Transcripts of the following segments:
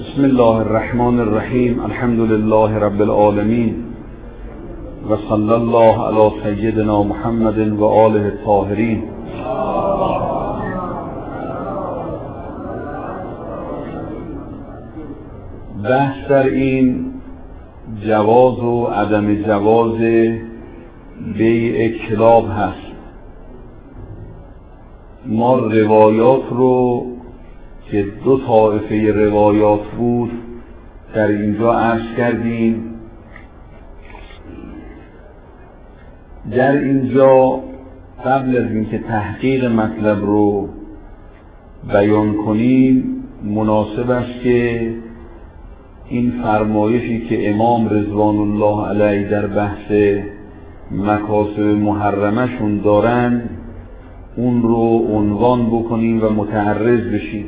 بسم الله الرحمن الرحیم. الحمد لله رب العالمین و صلی الله علی سیدنا محمد و آله الطاهرین. بحث در این جواز و عدم جواز بیع کلاب هست. ما روایات رو که دو طایفه روایات بود در اینجا عرض کردیم. در اینجا قبل از اینکه تحقیق مطلب رو بیان کنیم مناسب است که این فرمایشی که امام رضوان الله علیه در بحث مکاسب محرمشون دارن اون رو عنوان بکنیم و متعرض بشیم.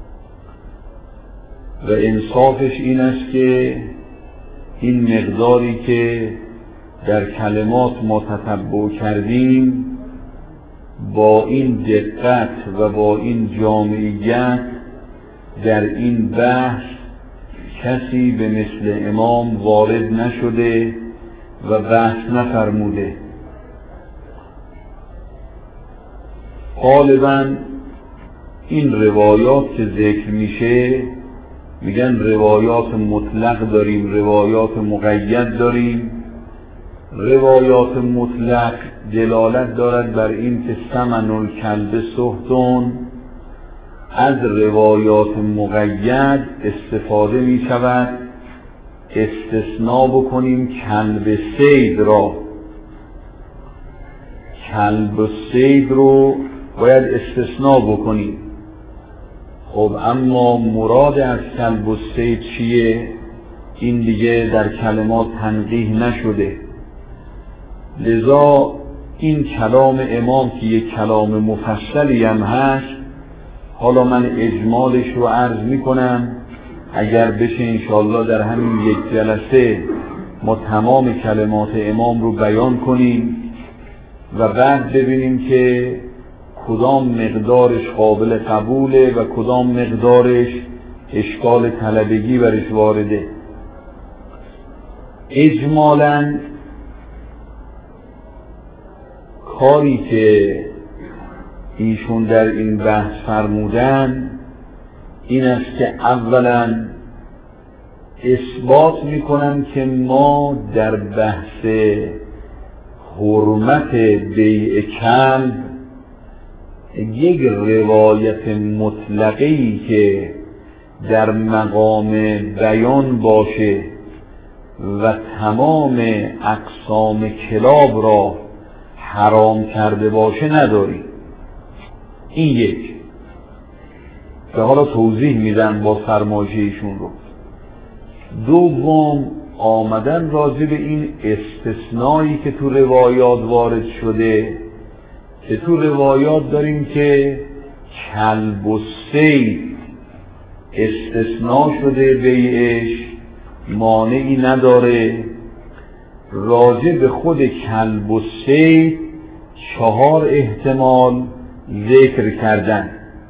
و انصافش این است که این مقداری که در کلمات ما تتبع کردیم با این دقت و با این جامعیت در این بحث کسی به مثل امام وارد نشده و بحث نفرموده. غالباً این روایات که ذکر میشه میگن روایات مطلق داریم، روایات مقید داریم. روایات مطلق دلالت دارد بر این که ثمن الکلب سهتون. از روایات مقید استفاده می شود استثناء بکنیم کلب صید را. کلب صید رو باید استثناء بکنیم. خب اما مراد از کلب و صید چیه؟ این دیگه در کلمات تنقیح نشده. لذا این کلام امام که یک کلام مفصلی هم هست، حالا من اجمالش رو عرض میکنم، اگر بشه انشاءالله در همین یک جلسه ما تمام کلمات امام رو بیان کنیم و بعد ببینیم که کدام مقدارش قابل قبوله و کدام مقدارش اشکال طلبگی برش وارده. اجمالاً کاری که ایشون در این بحث فرمودن این است که اولاً اثبات میکنن که ما در بحث حرمت بیع کلب یک روایت مطلقی که در مقام بیان باشه و تمام اقسام کلاب را حرام کرده باشه نداریم. این یک که حالا توضیح میدن با فرمایش ایشون رو. دوم آمدن راجع به این استثنایی که تو روایات وارد شده که تو روایات داریم که کلب و صید استثناء شده بیعش مانعی نداره. راجع به خود کلب و صید 4 احتمال ذکر کردن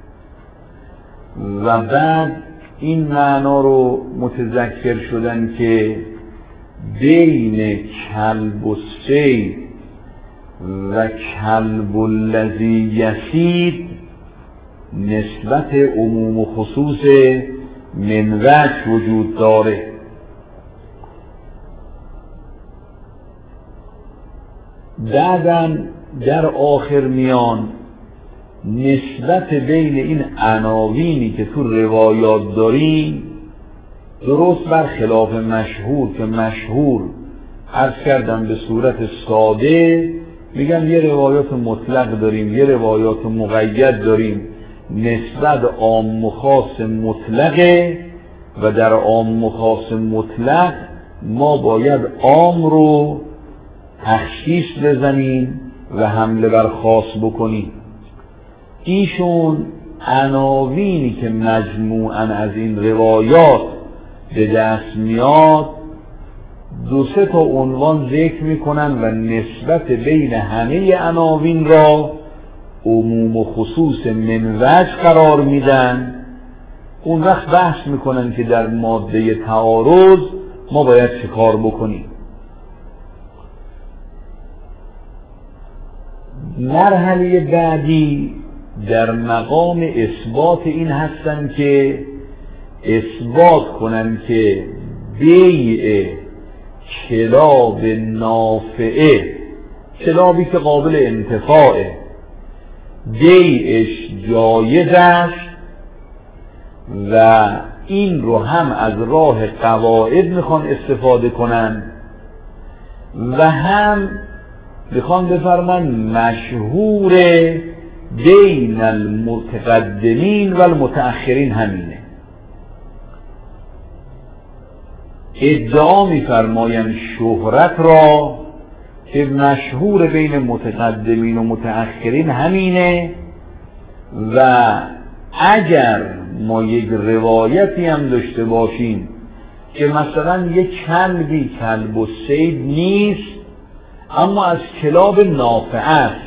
و بعد این معنا رو متذکر شدن که بین کلب و صید و کلب الذی یصید نسبت عموم و خصوص من وجه وجود داره. بعداً در آخر میان نسبت بین این عناوینی که تو روایات داریم درست برخلاف مشهور که مشهور عرض کردم به صورت ساده میگن یه روایات مطلق داریم یه روایات مقید داریم. نسبت عام و خاص مطلقه و در عام و خاص مطلق ما باید عام رو تخصیص بزنیم و حمله بر خاص بکنیم. ایشون عناوینی که مجموعاً از این روایات به دست میاد 2-3 تا عنوان ذکر میکنن و نسبت بین همه عناوین را عموم و خصوص من وجه قرار میدن. اون وقت بحث میکنن که در ماده تعارض ما باید چه کار بکنیم. مرحله بعدی در مقام اثبات این هستن که اثبات کنن که بیع کلاب نافعه، کلابی که قابل انتفاعه، بیعش جایز است و این رو هم از راه قواعد میخوان استفاده کنن و هم میخوان بفرمان مشهور بین المتقدمین و المتأخرین همینه. ادعا میفرمایند شهرت را که مشهور بین متقدمین و متأخرین همینه و اگر ما یک روایتی هم داشته باشیم که مثلا یک کلبی کلب الصید نیست اما از کلاب نافع است،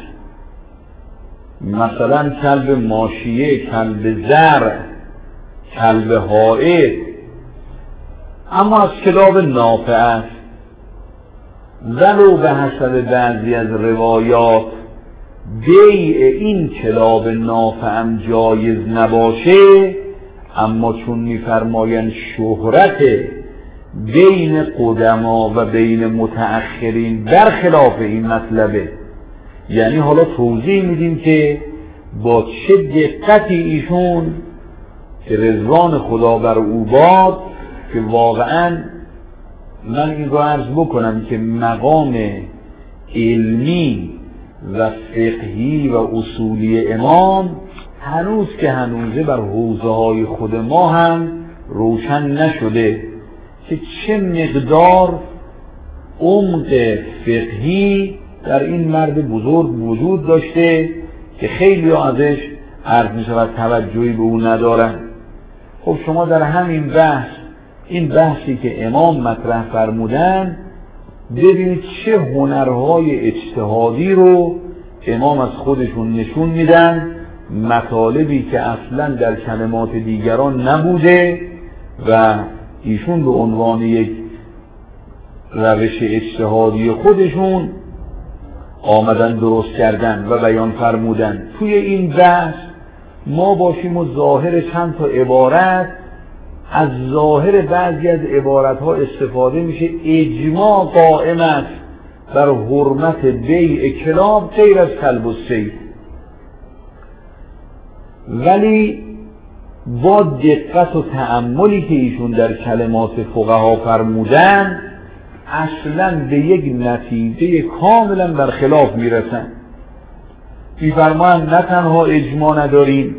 مثلا کلب ماشیه، کلب زرع، کلب حائط، اما از کلاب نافع است، ولو به حسب بعضی از روایات بیع این کلاب نافع هم جایز نباشه، اما چون میفرمایند شهرت بین قدما و بین متأخرین برخلاف این مطلبه، یعنی حالا توضیح میدیم که با چه دقتی ایشون که رضوان خدا بر او باد، که واقعا من این رو عرض بکنم که مقام علمی و فقهی و اصولی امام هنوز که هنوزه بر حوزه های خود ما هم روشن نشده که چه مقدار عمق فقهی در این مرد بزرگ وجود داشته که خیلی ازش عرض می شود توجهی به او ندارن. خب شما در همین بحث، این بحثی که امام مطرح فرمودن، ببینید چه هنرهای اجتهادی رو امام از خودشون نشون میدن، مطالبی که اصلا در کلمات دیگران نبوده و ایشون به عنوان یک روش اجتهادی خودشون آمدن درست کردن و بیان فرمودن. توی این بحث ما باشیم و ظاهر چند تا عبارت، از ظاهر بعضی از عبارت ها استفاده میشه، اجماع قائم است بر حرمت بیع کلاب غیر از کلب الصید، ولی با دقت و تأملی که ایشون در کلمات فقها فرمودن اصلا به یک نتیجه کاملا برخلاف میرسن. میفرمایند نه تنها اجماع نداریم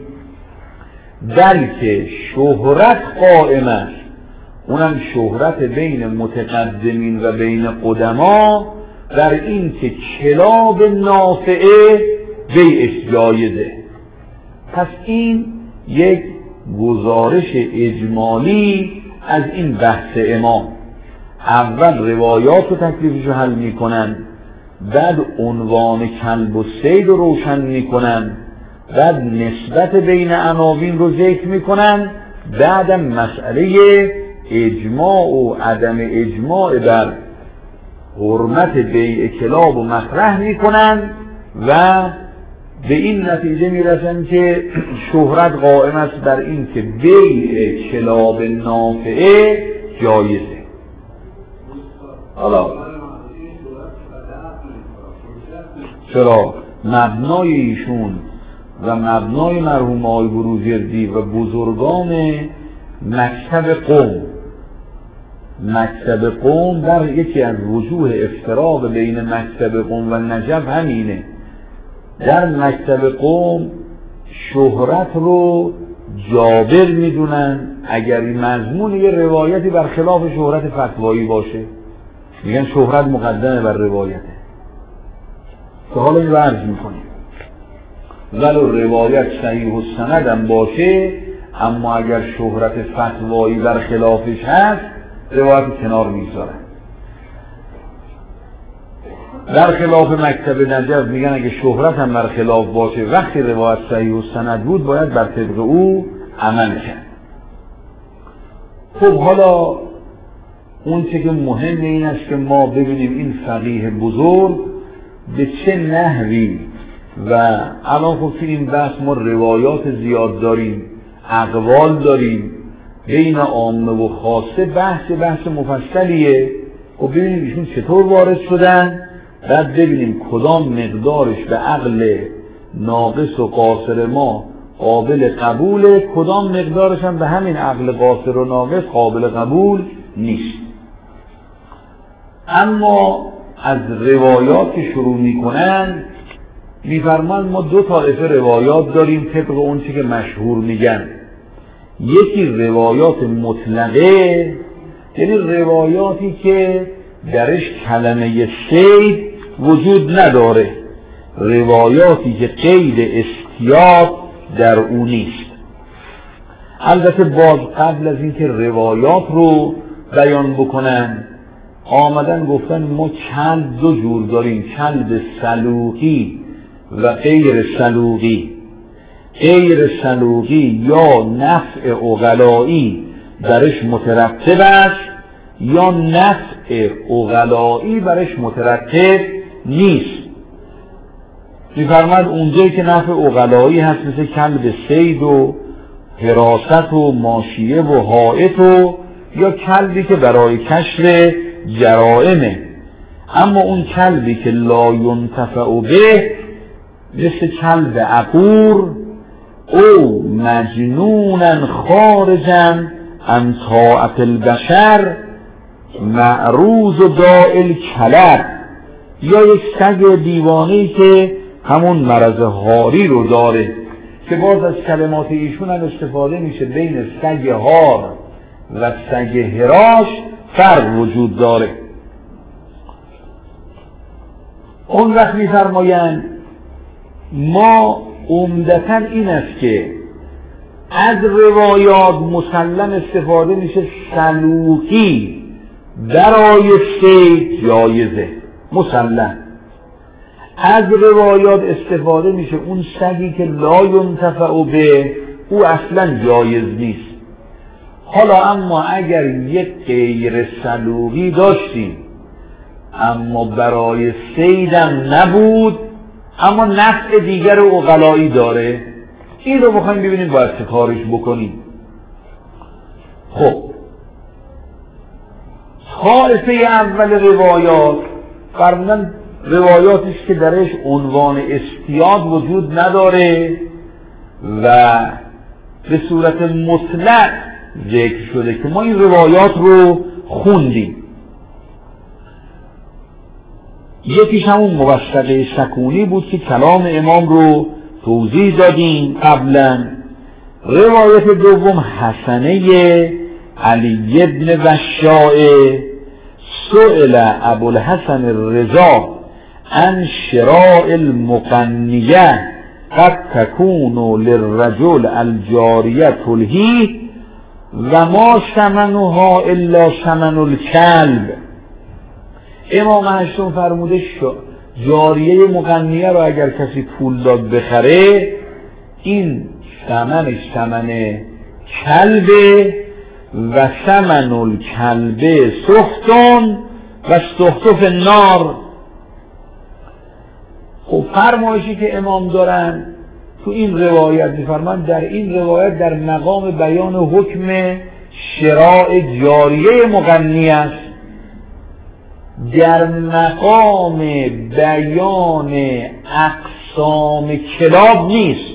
بلکه شهرت قائم است، اونم شهرت بین متقدمین و بین قدما، در این که کلاب نافعه بیعش جایزه. پس این یک گزارش اجمالی از این بحث امام. اول روایات و تکلیفش رو حل میکنن، بعد عنوان کلب الصید رو روشن میکنن، بعد نسبت بین عناوین رو ذکر میکنن، بعدم مسئله اجماع و عدم اجماع بر حرمت بیع کلاب و مطرح میکنن و به این نتیجه میرسن که شهرت قائم است بر این که بیع کلاب نافعه جایزه. حالا چرا مبنای ایشون و مبنای مرحوم آقای بروجردی و بزرگان مکتب قم در یکی از وجوه افتراق بین مکتب قم و نجف همینه. در مکتب قم شهرت رو جابر میدونن اگر این مضمون یه روایتی برخلاف شهرت فتوایی باشه، میگن شهرت مقدمه بر روایته. که حالا این رو عرض میکنیم ولو روایت صحیح و سندم باشه، اما اگر شهرت فتوایی برخلافش هست روایت کنار میذارن. در خلاف مکتب نجف میگن اگه شهرت هم برخلاف باشه وقتی روایت صحیح و سند بود باید بر طبق او عمل کرد. خب حالا اون چه که مهم این است که ما ببینیم این فقیه بزرگ به چه نحوی، و الان خب توی این بحث ما روایات زیاد داریم، اقوال داریم، بین عامه و خاصه بحث مفصلیه. خب ببینیم ایشون چطور وارد شدن، بعد ببینیم کدام مقدارش به عقل ناقص و قاصر ما قابل قبوله، کدام مقدارش هم به همین عقل قاصر و ناقص قابل قبول نیست. اما از روایات که شروع میکنن میفرمان ما دو طایفه روایات داریم طبق اون چی که مشهور میگن. یکی روایات مطلقه، یعنی روایاتی که درش کلمه صید وجود نداره، روایاتی که قید استیاب در اون نیست. البته باز قبل از اینکه روایات رو بیان بکنن آمدن گفتن ما کلب دو جور داریم، کلب سلوقی و غیر سلوقی. غیر سلوقی یا نفع عقلایی درش مترتب است یا نفع عقلایی برش مترتب نیست. می‌فرماید اونجایی که نفع عقلایی هست مثل کلب صید و حراست و ماشیه و حائط و یا کلبی که برای کشف جرائمه. اما اون کلبی که لا ینتفع به مثل کلب عقور او مجنونا خارجا عن طاعت البشر معروض و دائل کلب، یا یک سگ دیوانه‌ای که همون مرض هاری رو داره که باز از کلمات ایشون هم استفاده میشه بین سگ هار و سگ هراش فرق وجود داره. اون وقت می‌فرمایند ما عمدتاً این است که از روایات مسلم استفاده میشه سلوکی برای صید جایزه، مسلم. از روایات استفاده میشه اون سگی که لا ینتفع به او اصلا جایز نیست. حالا اما اگر یک غیر سلوکی داشتیم اما برای صیدم نبود اما نفع دیگر عقلایی داره، این رو بخوایم ببینیم باید چه کارش بکنیم. خب طایفه اول روایات فرمودن روایاتی است که درش عنوان استیاد وجود نداره و به صورت مطلق ذکر شده که ما این روایات رو خوندیم. یکیش همون موثقه سکونی بود که کلام امام رو توضیح دادیم قبلا. روایت دوم حسنه علی ابن وشاء سئل ابوالحسن الرضا عن شراء المقنیه قد تكون للرجل الجاریه تلهی و ما ثمنها الا ثمن الکلب. امام هشتم فرموده جاریه مقنیه رو اگر کسی پول داد بخره این ثمنش ثمن کلبه و ثمن الکلبه سختون و سختف النار. خب فرمایشی که امام دارن تو این روایت می‌فرمان در این روایت در مقام بیان حکم شراء جاریه مقنیه است، در مقام بیان اقسام کلاب نیست.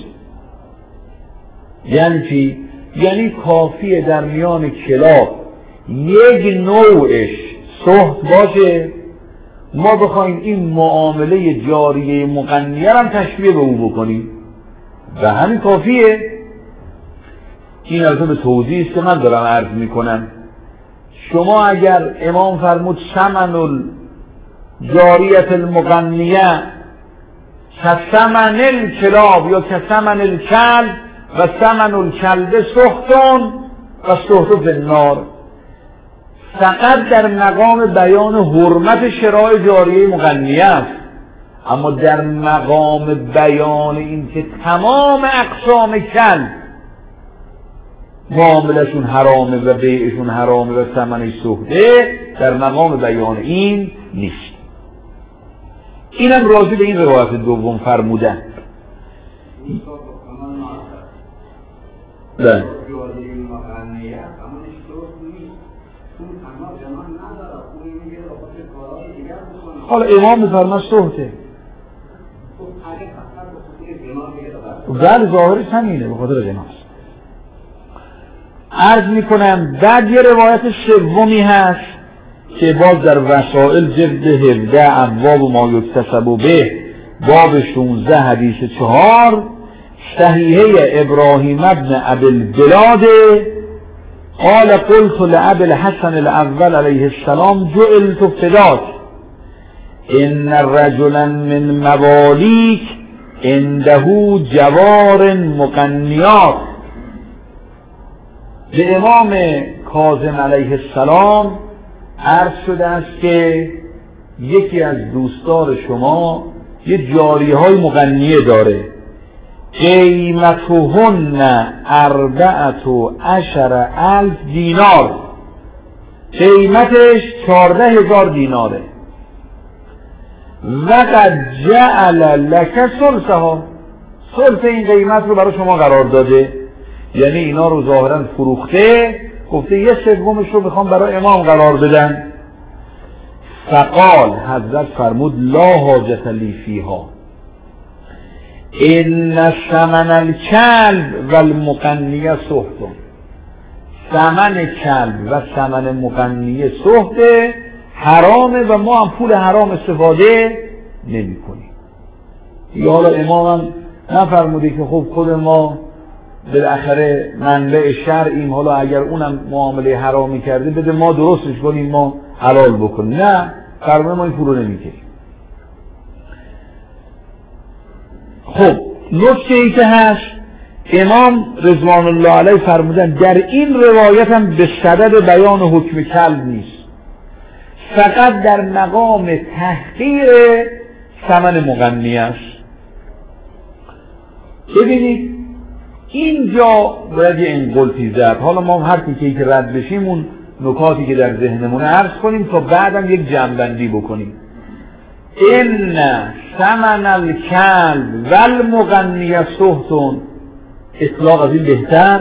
یعنی چی؟ یعنی کافیه در میان کلاب یک نوعش سخت باشه ما بخوایم این معامله جاریه مقنیه هم تشبیه به او بکنیم و همین کافیه. این البته به توضیح است که من دارم عرض میکنم. شما اگر امام فرمود ثمن الجاریه المقنیه کثمن الکلاب یا کثمن الکلب و ثمن الکلب سختون و سخت فی النار، فقط در مقام بیان حرمت شراء جاریه مقنیه است، اما در مقام بیان این که تمام اقسام کلب معاملشون حرامه و بیعشون حرامه و ثمنش سخته، در مقام بیان این نیست. اینم راجع به این روایت دوم فرمودن. بله. حالا امام می‌فرماد سخته. بله ظاهرش همینه، به خاطر غناست. عرض میکنم بعد یه روایت سومی هست که باز در وسائل جلد 17 ابواب ما یکتسب به باب 16 حدیث 4 صحیحه ابراهیم ابن ابی البلاد قال قلت لابی الحسن الاول علیه السلام جعلت فداک ان رجلا من موالیک عنده جوار مقنیات. به امام کاظم علیه السلام عرض شده است که یکی از دوستدار شما یه جاریه های مغنیه داره، قیمتهن 14,000 دینار، قیمتش 14,000 دیناره. و قد جعل لک ثلثها، ثلث این قیمت رو برای شما قرار داده، یعنی اینا رو ظاهرا فروخته، گفته یه سومش رو میخوام برای امام قرار بدن. فقال حضرت فرمود لا حاجت لی فیها ان ثمن الکلب و المقنیه سحت. ثمن کلب و ثمن مقنیه سحت، حرامه و ما هم پول حرام استفاده نمی کنیم. یا حالا امام هم نفرموده که خب خود ما بالاخره منبع شرعیم، حالا اگر اونم معامله حرامی کرده بده ما درستش کنیم، ما حلال بکنیم. نه، فرموده ما این پول رو نمیکنیم. خب نکته ای که هست، امام رضوان الله علیه فرمودن در این روایت هم به صدد بیان حکم کلب نیست، فقط در مقام تحقیر ثمن مغنی است. ببینید اینجا باید یه انقلتی زد. حالا ما هر تیکه‌ای که رد بشیم اون نکاتی که در ذهنمون عرض کنیم تا بعدم یک جمع‌بندی بکنیم. ان ثمن الکلب و المغنیه سحت، اطلاق از این بهتر.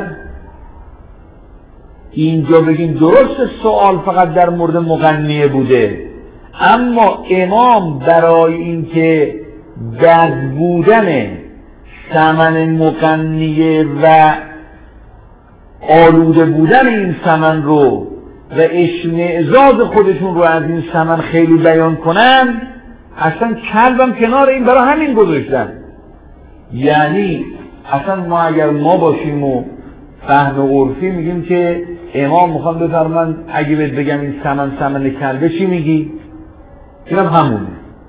اینجا بگیم درست سوال فقط در مورد مغنیه بوده، اما امام برای اینکه بد بودن ثمن مغنیه و آلوده بودن این ثمن رو و اشمئزاز خودشون رو از این ثمن خیلی بیان کنن، اصلا کلبم کنار این برای همین گذاشتن. یعنی اصلا ما اگر ما باشیم و فهم عرفی میگیم که امام میخوام بفرمان اگه بهت بگم این ثمن کلبه چی میگی؟ اینم همونه.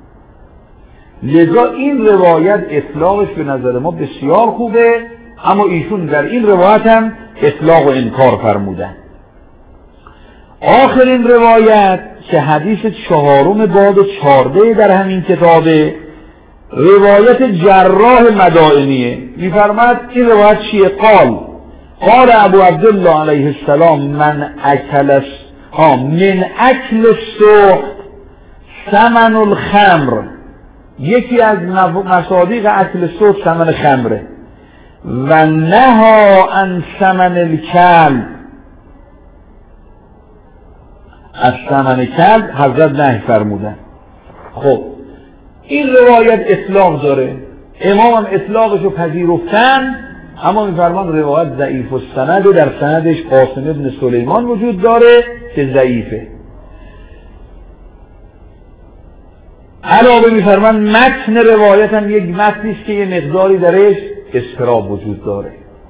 لذا این روایت اطلاقش به نظر ما بسیار خوبه، اما ایشون در این روایت هم اطلاق و انکار فرمودن. آخرین روایت که حدیث 4 باب 14 در همین کتابه، روایت جراح مدائنیه. میفرماد این روایت چیه؟ قال ابو عبدالله علیه السلام من اکل السحت ثمن الخمر، یکی از مصادیق اکل السحت ثمن خمره، و نها عن ثمن الکلب، از ثمن کلب حضرت نهی فرمودن. خب این روایت اطلاق داره، امام هم اطلاقش رو پذیرفتن، اما میفرمان روایت ضعیف السند، در سندش قاسم ابن سلیمان وجود داره که ضعیفه. علاوه میفرمان متن روایت هم یک متنی است که یه مقداری درش اضطراب وجود داره.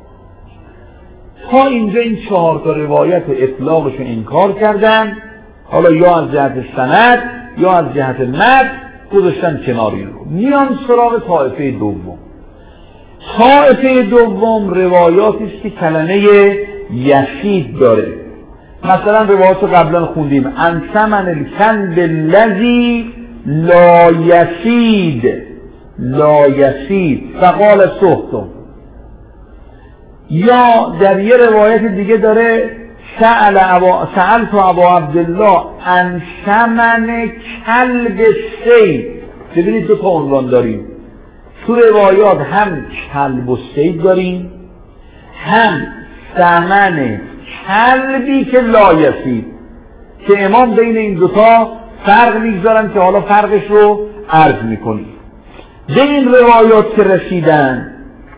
تا اینجا این 4 روایت و اطلاقش رو انکار کردن، حالا یا از جهت سند یا از جهت متن گذاشتن کنار این رو. میان سراغ طایفه دوم. طایفه دوم روایاتی است که کلمه یسید داره. مثلا روایات رو قبلا خوندیم عن ثمن الکلب الذی لا یسید فقال سحت. یا در یه روایت دیگه داره سألت ابا عبدالله عن ثمن کلب صید. ببینید دو تا عنوان داریم تو روایات، هم کلب و صید داریم، هم ثمن کلبی که لا یصید، که امام بین این دوتا فرق میگذارن که حالا فرقش رو عرض میکنیم. به این روایات که رسیدن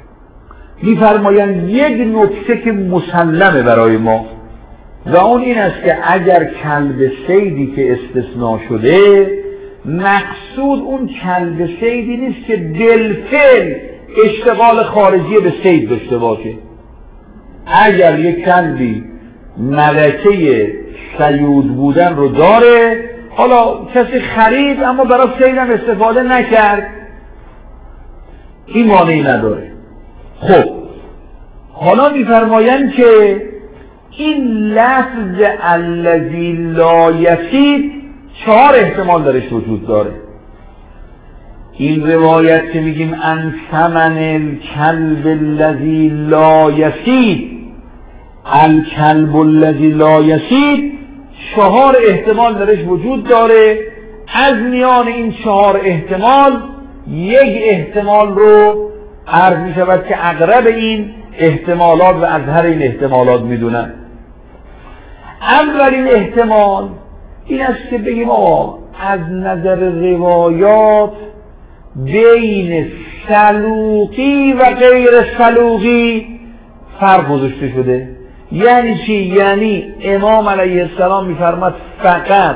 میفرمایند یک نکته که مسلمه برای ما و اون این است که اگر کلب صیدی که استثناء شده، مقصود اون کلب صیدی نیست که بالفعل اشتغال خارجی به صید داشته باشه. اگر یک کلبی ملکه صیود بودن رو داره، حالا کسی خرید اما برای صید هم استفاده نکرد، این مانعی نداره. خب حالا میفرمایند که این لفظ الذی لا یصید 4 احتمال درش وجود داره. این روایت که میگیم ان ثمن الکلب الذی لا یصید، الکلب الذی لا یصید، 4 احتمال درش وجود داره. از میان این 4 احتمال یک احتمال رو عرض می شود که اقرب این احتمالات و اظهر این احتمالات میدونن. اولین احتمال این است که بگیم از نظر روایات بین سلوقی و غیر سلوقی فرق گذاشته شده. یعنی چی؟ یعنی امام علیه السلام میفرماد فقط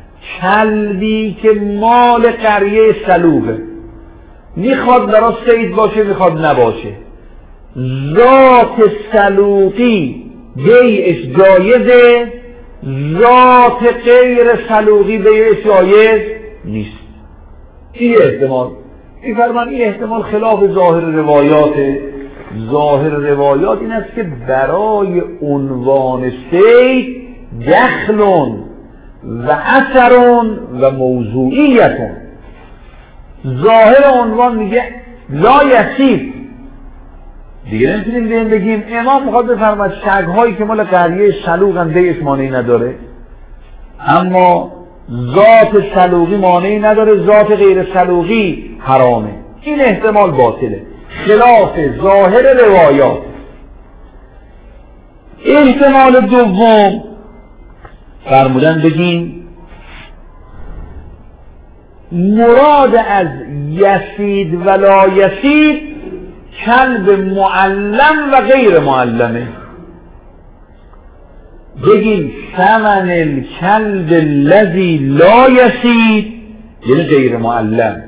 کلبی که مال قریه سلوقه، میخواد برای صید باشه میخواد نباشه، ذات سلوقی بیعش جایزه، ذات غیر سلوقی بیعش جایز نیست. این احتمال میفرمان این احتمال خلاف ظاهر روایاته. ظاهر روایات این است که برای عنوان صید دخلون و اثرون و موضوعیتون. ظاهر عنوان میگه لا یصید، دیگه نمیتونیم بگیم امام میخواد بفرماد شگ‌هایی که مال قریه سلوقن بیعش مانعی نداره، اما ذات سلوقی مانعی نداره، ذات غیر سلوقی حرامه. این احتمال باطله، خلاف ظاهر روایات. احتمال دوم فرمودن بگیم مراد از یصید و لا یصید کلب معلم و غیر معلمه. بگیم ثمن الکلب الذی لا یصید یعنی غیر معلم،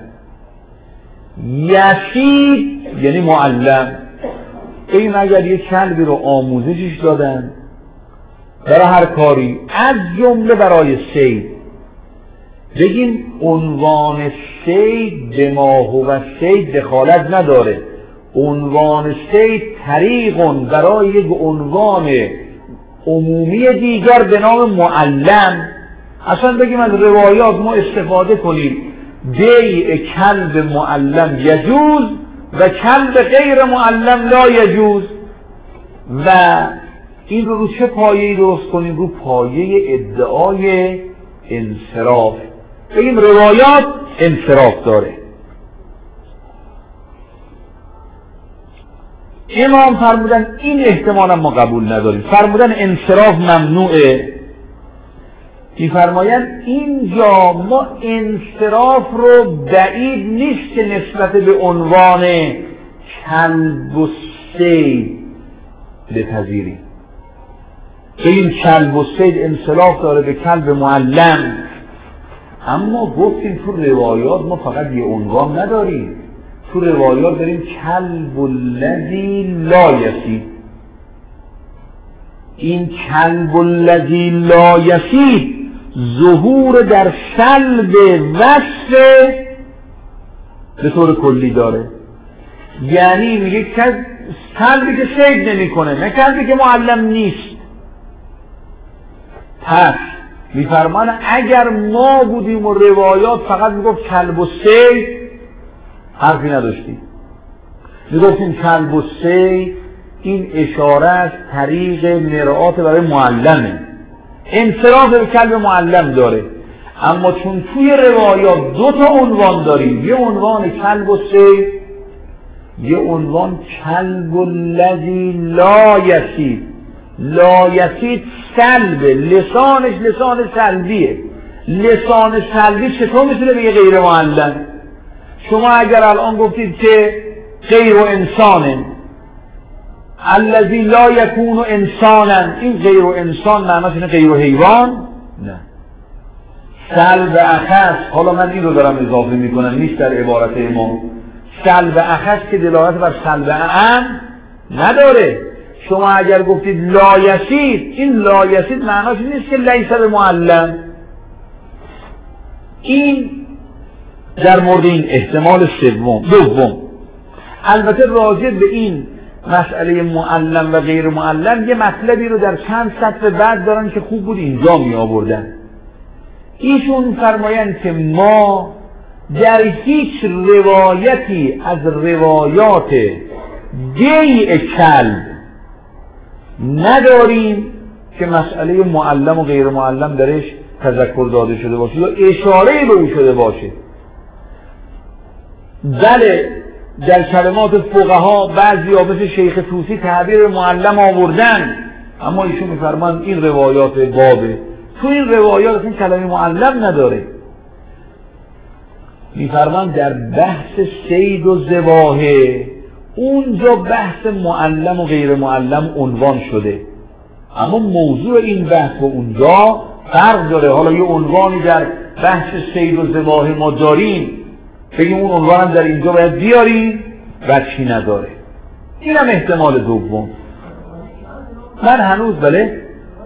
یصید یعنی معلم. این اگر یک کلبی رو آموزشش دادن برای هر کاری، از جمله برای صید، بگیم عنوان صید به ما هو صید دخالت نداره، عنوان صید طریقون برای یک عنوان عمومی دیگر به نام معلم. اصلا بگیم از روایات ما استفاده کنیم بیع کلب معلم یجوز و کلب غیر معلم لا یجوز، و این رو چه پایه‌ای درست کنیم؟ رو پایه ادعای انصراف. بگیم روایات انصراف داره. امام فرمودن این احتمال ما قبول نداریم، فرمودن انصراف ممنوعه. میفرمایند اینجا ما انصراف رو بعید نیست که نسبت به عنوان کلب و صید بپذیریم. این کلب و صید انصراف داره به کلب معلم، اما گفتیم تو روایات ما فقط یه عنوان نداریم، تو روایات داریم کلب الذی لا یصید. این کلب الذی لا یصید ظهور در سلب وصف به طور کلی داره، یعنی میگه کلبی که صید نمیکنه، نه کلبی که معلم نیست. پس میفرمان اگر ما بودیم و روایات فقط میگفت کلب و صید، حرفی نداشتیم. میگفتیم کلب و صید این اشارهش طریق مرآت برای معلمه، انصراف به کلب معلم داره. اما چون توی روایات دو تا عنوان داریم، یه عنوان کلب و سید، یه عنوان کلب الذی لا یسید. لا یسید سلب، لسانش لسان سلبیه. لسان سلبی چطور میتونه بگه غیر معلم؟ شما اگر الان گفتید که غیر انسانه، الذی لا یکون انسانا، این غیر انسان معناش اینه غیر حیوان؟ نه. سلب اخص، حالا من این رو دارم اضافه میکنم، نیست در عبارت ما. سلب اخص که دلالت بر سلب اعم نداره. شما اگر گفتید لا یسید، این لا یسید معناش نیست که لیس به معلم. این در مورد این احتمال دوم. البته راجع به این مسئله معلم و غیر معلم یه مطلبی رو در چند سطر بعد دارن که خوب بود اینجا می آوردن. ایشون فرمایند که ما در هیچ روایتی از روایات دیع کلب نداریم که مسئله معلم و غیر معلم درش تذکر داده شده باشه یا اشاره به او شده باشه. بله در کلمات فقها بعضی مثل شیخ طوسی تعبیر معلم آوردن، اما ایشون میفرمایند این روایات بابه، تو این روایات این کلمه معلم نداره. میفرمایند در بحث صید و ذباحه اونجا بحث معلم و غیر معلم عنوان شده، اما موضوع این بحث و اونجا فرق داره. حالا یه عنوانی در بحث صید و ذباحه ما داریم، بگیم اون عنوان هم در اینجا باید بیاریم و چی نداره. این هم احتمال دوم. من هنوز بله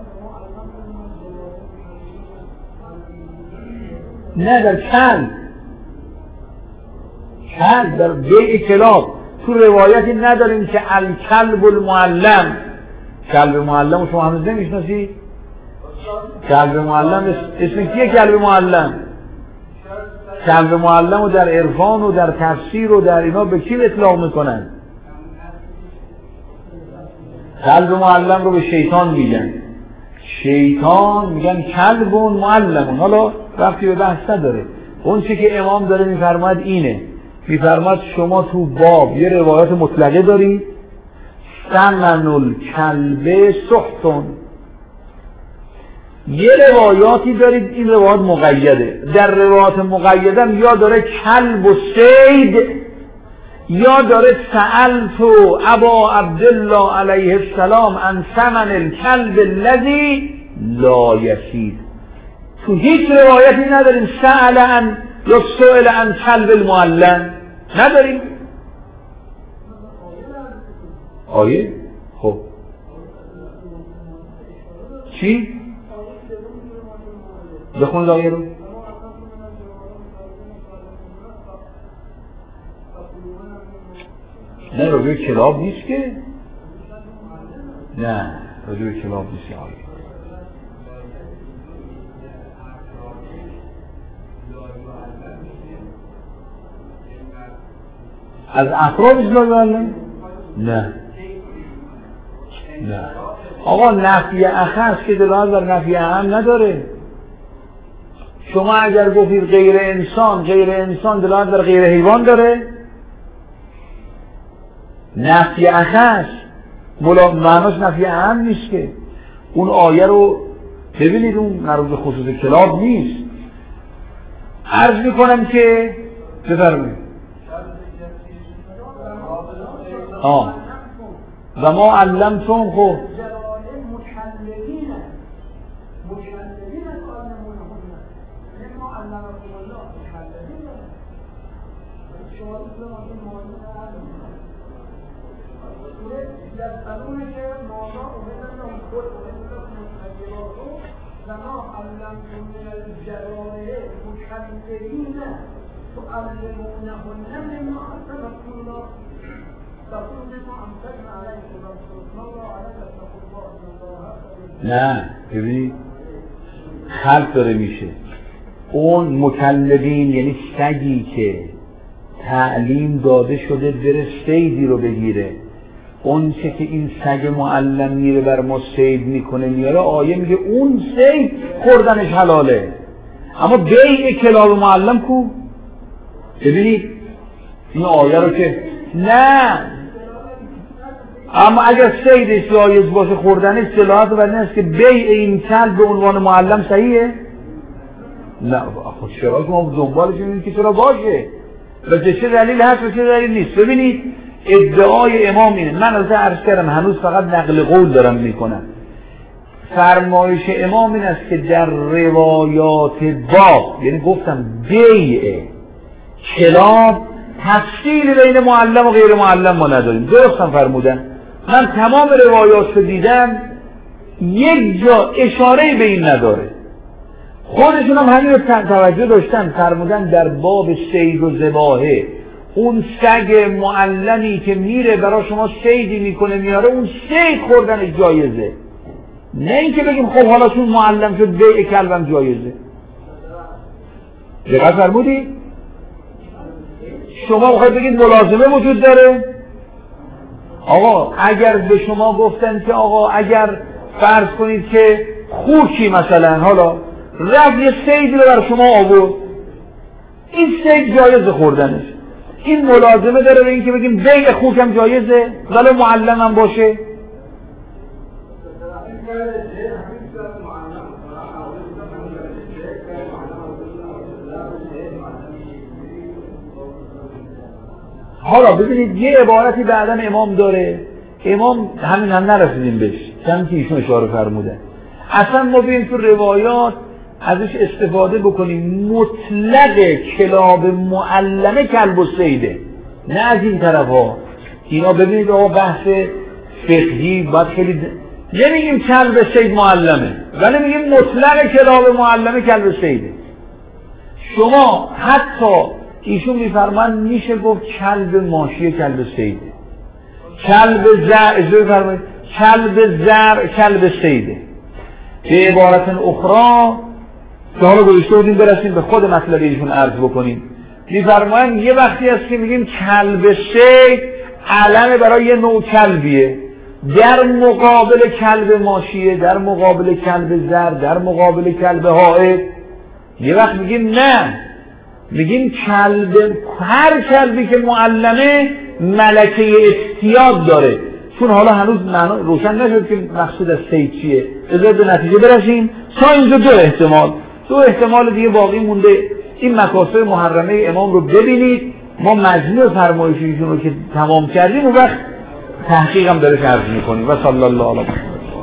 نه در کلب در بیع کلاب تو روایتی نداریم که الکلب المعلم. کلب معلم شما هنوز نمیشناسی؟ کلب معلم اسم کیه؟ کلب معلم. کلب معلم رو در عرفان و در تفسیر و در اینا به کی اطلاق میکنن؟ کلب معلم رو به شیطان میگن. شیطان میگن کلب معلم. حالا وقتی به بحث نداره. اون چی که امام داره میفرماید اینه، میفرماید شما تو باب یه روایت مطلقه دارید، ثمن الکلب سحتون. یه روایاتی دارید این روایات مقیده. در روایات مقیده یا داره کلب و سید یا داره سألت ابا عبدالله علیه السلام عن ثمن الکلب الذی لا یسید. تو هیچ روایتی نداریم سأل عن یا سئل عن کلب المعلم، نداریم. آیه؟ خب چی؟ بخون آیه رو. نه راجع کلاب نیست که، نه راجع کلاب نیست که آیه. از افراد اجلال معلم؟ نه آقا نفی اخص که دلالت بر نفی اعم نداره. شما اگر گفتید غیر انسان دلالت بر غیر حیوان داره. نفی اخص معناش نفی اعم نیست که. اون آیه رو ببینید اون مربوط به خصوص کلاب نیست. عرض میکنم که بفرمایید و ما علمتم خب نه ببینید خلق داره میشه. اون مکلبین یعنی سگی که تعلیم داده شده بره صیدی رو بگیره، اون چه که این سگ معلم میره بر ما صید میکنه میاره، آیه میگه اون صید خوردنش حلاله. اما بیع کلاب معلم کو؟ ببینید این آیه رو که نه، اما اگر صیدش جایز باشه خوردنش صلاحت بر این است که بیع این کلب به عنوان معلم صحیحه؟ نه خود چرا که ما دنبالش می‌بینیم که چرا باشه و چه دلیل هست و چه دلیل نیست. ببینید ادعای امام اینه، من از عرض کردم هنوز فقط نقل قول دارم میکنم. فرمایش امام این است که در روایات باب، یعنی گفتم بیع کلاب، تفصیل بین معلم و غیر معلم ما نداریم. درستم فرمودن. من تمام روایات رو دیدم، یک جا اشاره به این نداره. خودشون هم همین رو توجه داشتن، فرمودن در باب صید و ذباحه اون سگ معلمی که میره برای شما صیدی میکنه میاره، اون صید خوردنش جایزه، نه اینکه بگیم خب حالا چون معلم شد بیع کلبم جایزه. دقیق فرمودی؟ شما بخواید بگید ملازمه وجود داره؟ آقا اگر به شما گفتن که آقا اگر فرض کنید که خوکی مثلا حالا رفت یه صیدی رو برای شما آورد، این صید جایز خوردنش، این ملازمه داره به این که بگیم بیع خوکم جایزه ولی معلم هم باشه؟ حالا ببینید یه عبارتی بعداً امام داره، امام همین هم نرسیدیم بهش، چند که ایشون اشاره فرمودن. اصلا ما بیم تو روایات ازش استفاده بکنیم، مطلق کلاب معلمه کلب و صیده، نه از این طرف ها. اینا ببینید آقا بحث فقهی باید خیلی نمیگیم کلب صید معلمه، ولی میگیم مطلق کلاب معلمه کلب صیده. شما حتی ایشون میفرمان میشه گفت کلب ماشی کلب صیده، کلب زر کلب زر کلب صیده. به عبارت اخرى که حالا گذاشته بودیم برسیم به خود مطلب ایشون عرض بکنیم، میفرمایند یه وقتی هست که میگیم کلب صید علم برای یه نوع کلبیه، در مقابل کلب ماشیه، در مقابل کلب زر، در مقابل کلب حائط. یه وقت میگیم نه، میگیم کلب، هر کلبی که معلمه ملکه اصطیاد داره. چون حالا هنوز روشن نشد که مقصود از صید چیه، بذار به نتیجه برسیم. تا اینجا دو احتمال دیگه باقی مونده. این مکاسب محرمه امام رو ببینید، ما مجموع فرمایشیشون رو که تمام کردیم اون وقت تحقیق هم داره عرض میکنیم. و صلی الله علیه و